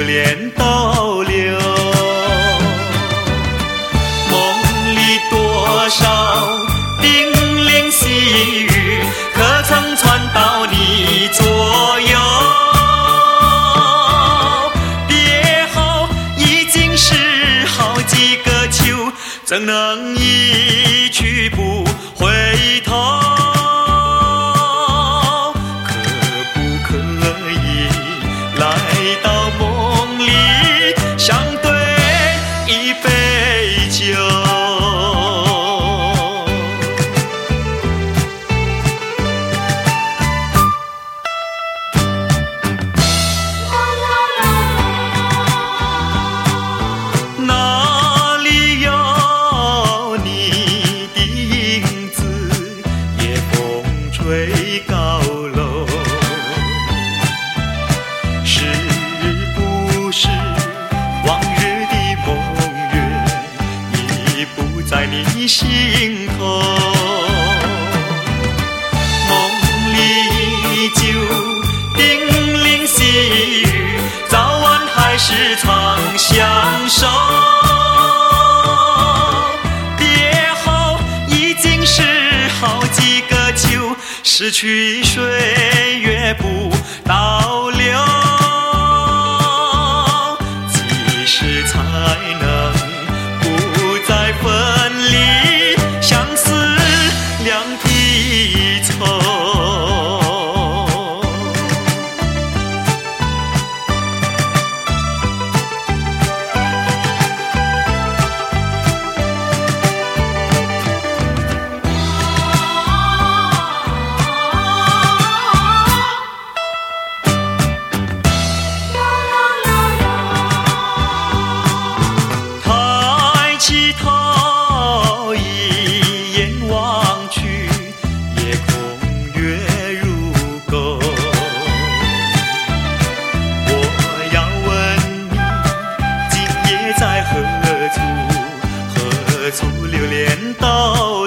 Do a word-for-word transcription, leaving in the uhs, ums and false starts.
恋倒流。梦里多少叮咛细语，可曾传到你左右？别后已经是好几个秋，怎能一去不回头？可不可以来到梦里，相对一杯酒？哪里有你的影子，夜风吹高楼？是不是往日的梦缘已不在你心头？梦里依旧叮咛细语，早晚还是常相守。别后已经是好几个秋，逝去岁月不倒流，几时才能不再分离，相思两地愁？抬起头一眼望去，夜空月如钩。我要问你，今夜在何处？何处流连到